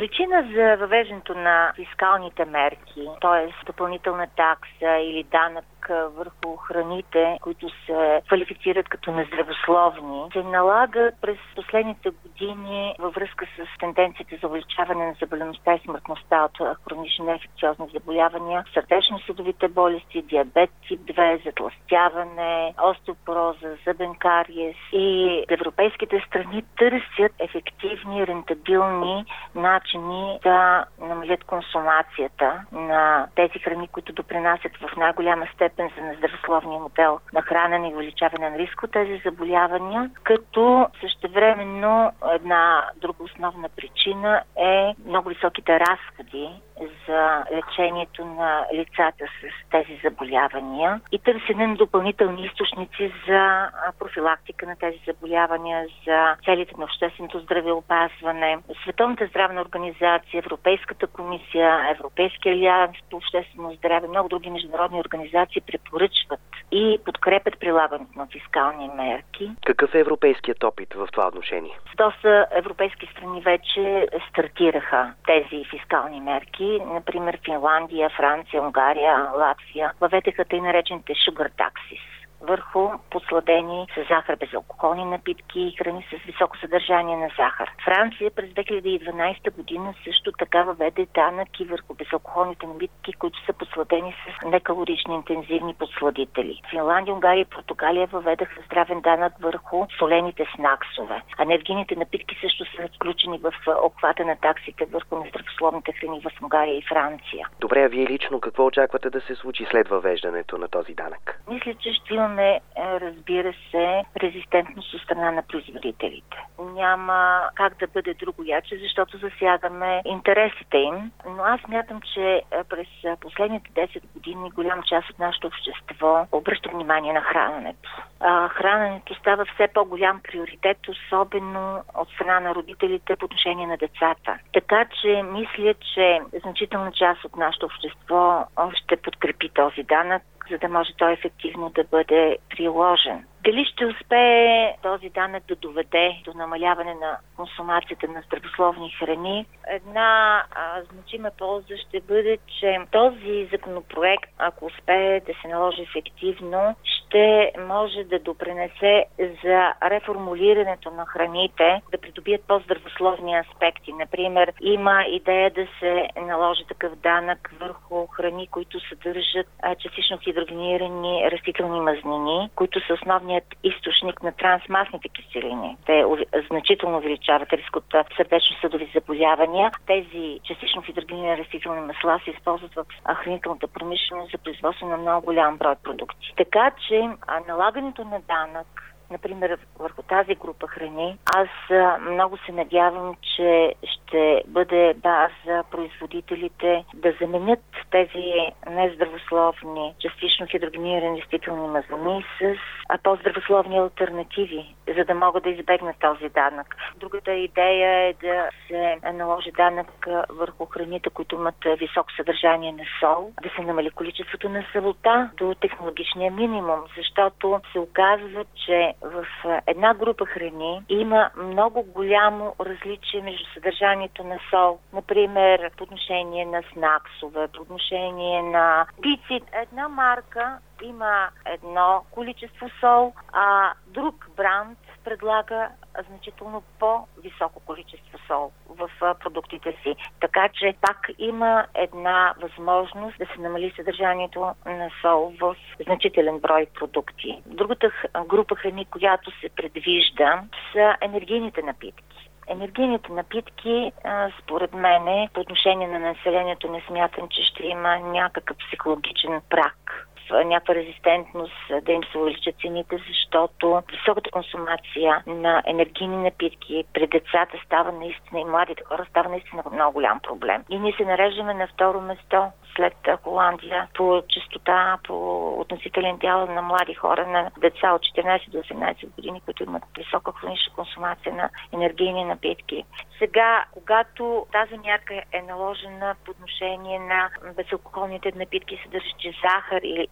Причина за въвеждането на фискалните мерки, т.е. допълнителна такса или данък върху храните, които се квалифицират като нездравословни, се налага през последните години във връзка с тенденцията за увеличаване на заболяемостта и смъртността от хронични неинфекциозни заболявания, сърдечно-съдовите болести, диабет тип 2, затлъстяване, остеопороза, зъбен кариес, и европейските страни търсят ефективни, рентабилни начини да намалят консумацията на тези храни, които допринасят в най-голяма степен за нездравословния модел на хранене и увеличаване на риск от тези заболявания, като същевременно една друга основна причина е много високите разходи за лечението на лицата с тези заболявания и търсене на допълнителни източници за профилактика на тези заболявания, за целите на общественото здравеопазване. Световната здравна организация, Европейската комисия, Европейския алианс по обществено здраве, много други международни организации препоръчват и подкрепят прилагането на фискални мерки. Какъв е европейският опит в това отношение? Доста европейски страни вече стартираха тези фискални мерки. Например, Финландия, Франция, Унгария, Латвия въведеха тъй наречените sugar taxes върху подсладени с захар безалкохолни напитки и храни с високо съдържание на захар. Франция през 2012 година също така въведе данъки върху безалкохолните напитки, които са подсладени с некалорични интензивни подсладители. Финландия, Унгария и Португалия въведаха здравен данък върху солените снаксове. Енергийните напитки също са включени в обхвата на таксите върху нездравословните храни в Унгария и Франция. Добре, а вие лично какво очаквате да се случи след въвеждането на този данък? Мисля, че ще имаме, разбира се, резистентност от страна на производителите. Няма как да бъде другояче, защото засягаме интересите им. Но аз смятам, че през последните 10 години голяма част от нашето общество обръща внимание на храненето. Храненето става все по-голям приоритет, особено от страна на родителите по отношение на децата. Така че мисля, че значителна част от нашето общество ще подкрепи този данък, за да може той ефективно да бъде приложен. Дали ще успее този данък да доведе до намаляване на консумацията на здравословни храни? Една значима полза ще бъде, че този законопроект, ако успее да се наложи ефективно, ще може да допринесе за реформулирането на храните, да придобият по-здравословни аспекти. Например, има идея да се наложи такъв данък върху храни, които съдържат частично хидрогенирани растителни мазнини, които са основният източник на трансмасните киселини. Те значително увеличават риск от сърдечно-съдови заболявания. Тези частично хидрогенирани растителни масла се използват в хранителната промишленост за производство на много голям брой продукти. Така че налагането на данък, например, върху тази група храни, аз много се надявам, че ще бъде база производителите да заменят тези нездравословни, частично хидрогенирани растителни мазнини с по-здравословни алтернативи, за да могат да избегнат този данък. Другата идея е да се наложи данък върху храните, които имат високо съдържание на сол, да се намали количеството на солта до технологичния минимум, защото се оказва, че в една група храни има много голямо различие между съдържанието на сол. Например, по отношение на снаксове, по отношение на пици. Една марка има едно количество сол, а друг бранд предлага значително по-високо количество сол в продуктите си. Така че пак има една възможност да се намали съдържанието на сол в значителен брой продукти. Другата група храни, която се предвижда, са енергийните напитки. Енергийните напитки, според мен, по отношение на населението не смятам, че ще има някакъв психологичен праг, някаква резистентност да им се увеличат цените, защото високата консумация на енергийни напитки при децата става наистина и младите хора става наистина много голям проблем. И ние се нареждаме на второ место след Холандия по честота, по относителен дял на млади хора, на деца от 14 до 18 години, които имат висока хронична консумация на енергийни напитки. Сега, когато тази мярка е наложена по отношение на безалкохолните напитки, съдържащи захар или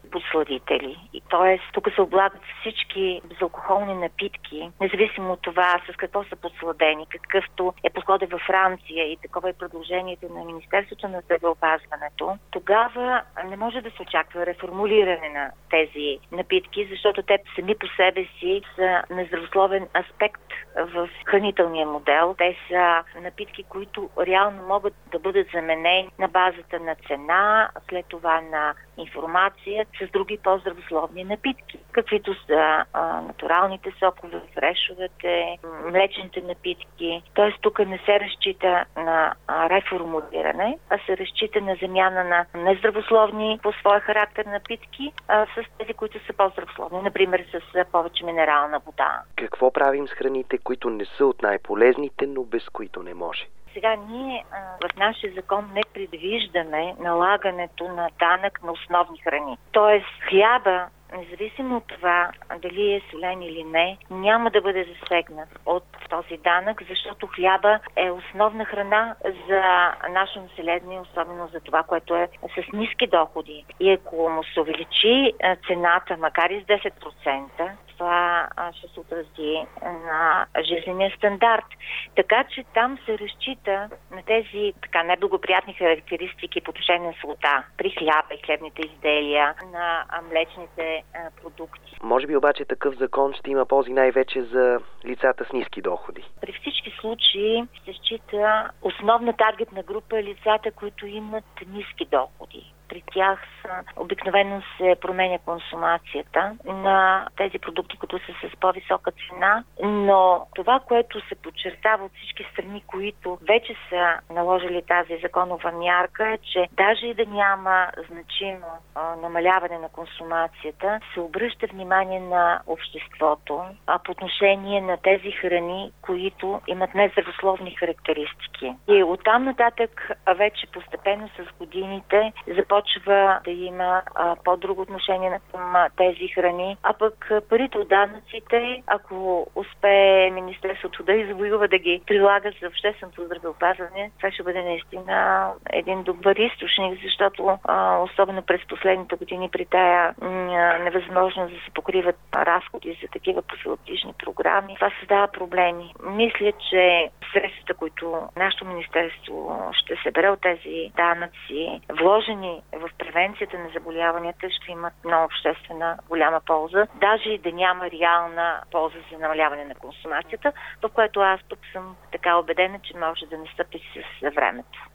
подсладители. И т.е. тук се облагат всички безалкохолни напитки, независимо от това с какво са подсладени, какъвто е подходът във Франция и такова е предложението на Министерството на здравеопазването. Тогава не може да се очаква реформулиране на тези напитки, защото те сами по себе си са нездравословен аспект в хранителния модел. Те са напитки, които реално могат да бъдат заменени на базата на цена, след това на информация с други по-здравословни напитки, каквито са натуралните сокове, фрешовете, млечните напитки. Тоест тук не се разчита на реформулиране, а се разчита на замяна на нездравословни по своя характер напитки с тези, които са по-здравословни, например с повече минерална вода. Какво правим с храните, които не са от най-полезните, но без които не може? Сега ние в нашия закон не предвиждаме налагането на данък на основни храни. Тоест хляба, независимо от това дали е солен или не, няма да бъде засегнат от този данък, защото хляба е основна храна за нашето население, особено за това, което е с ниски доходи. И ако му се увеличи цената, макар и с 10%, това ще се отрази на жизнения стандарт. Така че там се разчита на тези така неблагоприятни характеристики по отношение на солта при хляба и хлебните изделия, на млечните продукти. Може би обаче такъв закон ще има ползи най-вече за лицата с ниски доходи. При всички случаи се счита основна таргетна група е лицата, които имат ниски доходи. При тях обикновено се променя консумацията на тези продукти, които са с по-висока цена, но това, което се подчертава от всички страни, които вече са наложили тази законова мярка, е, че даже и да няма значимо намаляване на консумацията, се обръща внимание на обществото по отношение на тези храни, които имат нездравословни характеристики. И оттам нататък вече постепенно с годините започва да има по-друго отношение към тези храни, а пък парите от данъците, ако успее Министерството да извоюва да ги прилага за общественото здравеопазване, това ще бъде наистина един добър източник, защото особено през последните години при тая невъзможност да се покриват разходи за такива профилактични програми, това създава проблеми. Мисля, че средствата, които нашето министерство ще събере от тези данъци, вложени в превенцията на заболяванията, ще имат много обществена голяма полза, даже и да няма реална полза за намаляване на консумацията, в което аз тук съм така убедена, че може да настъпи с времето.